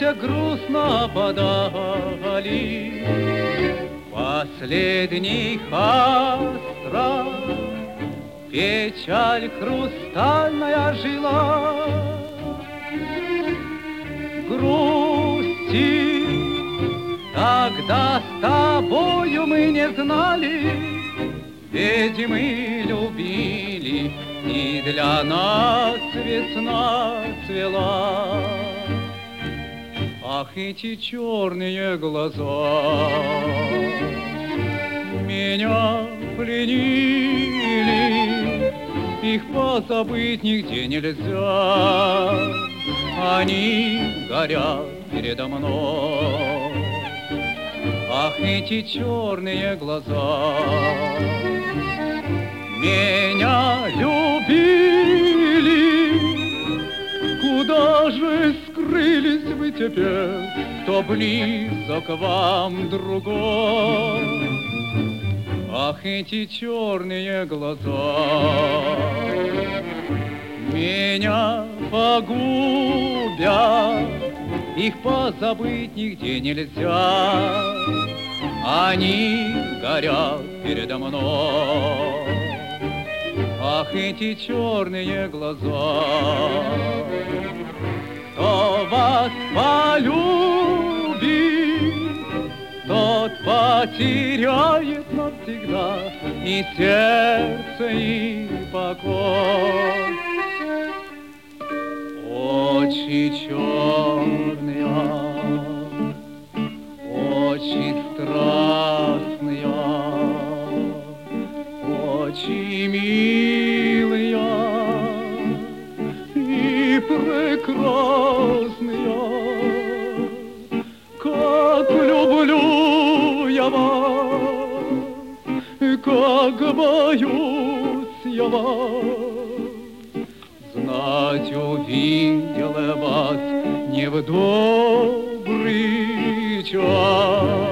где грустно подали последний остров, печаль хрустальная жила. Грусти тогда с тобою мы не знали, ведь мы любили, и для нас весна цвела. Ах, эти черные глаза меня пленили, их позабыть нигде нельзя. Они горят передо мной. Ах, эти черные глаза меня любили. Куда же скрылись вы теперь, кто близок вам другой? Ах, эти черные глаза меня погубят, их позабыть нигде нельзя. Они горят передо мной. Ах, эти черные глаза, кто вас полюбит, тот потеряет навсегда и сердце, и покой. Очи черные, очи страстные, очи милые и прекрасные. Как люблю я вас, как боюсь я вас. Знать увидел я вас не в добрый час.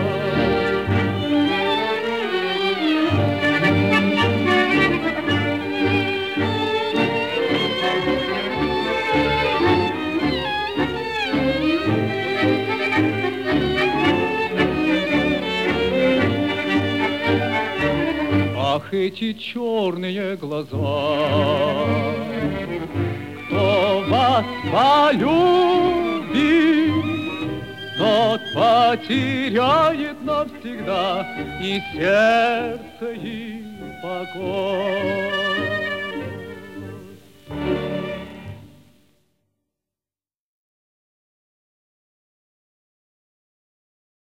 Ах, эти черные глаза, кто вас полюбит, тот потеряет навсегда и сердце, и покой.